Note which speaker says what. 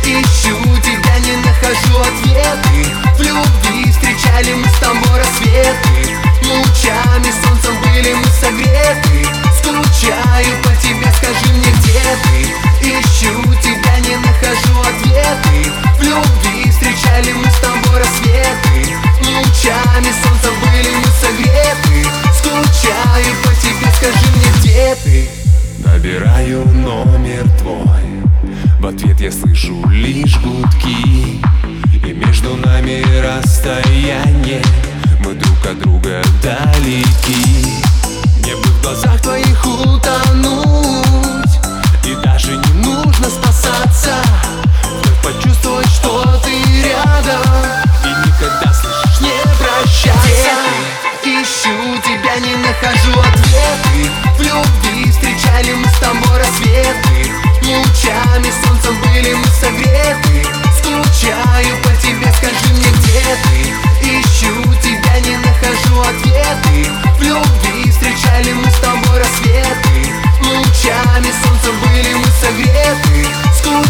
Speaker 1: ищу тебя, не нахожу ответы. В любви встречали мы с тобой рассветы, лучами солнцем были мы согреты. Скучаю по тебе, скажи мне, где ты? Ищу тебя, не нахожу ответы. В любви встречали мы с тобой рассветы, лучами солнца были мы согреты. Скучаю по тебе, скажи мне, где ты?
Speaker 2: Набираю номер твой, в ответ я слышу лишь гудки, и между нами расстояние, мы друг от друга далеки. Мне бы в глазах твоих утонуть, и даже не нужно спасаться, вновь почувствовать, что ты рядом, и никогда, слышишь, не прощаться.
Speaker 1: Ищу тебя, не нахожу ответы. В любви встречали мы с тобой рассветы, лучами солнцем были мы согреты. Скучаю по тебе, скажи мне, где ты? Ищу тебя, не нахожу ответы. В любви встречали мы с тобой рассветы, лучами солнца были мы согреты.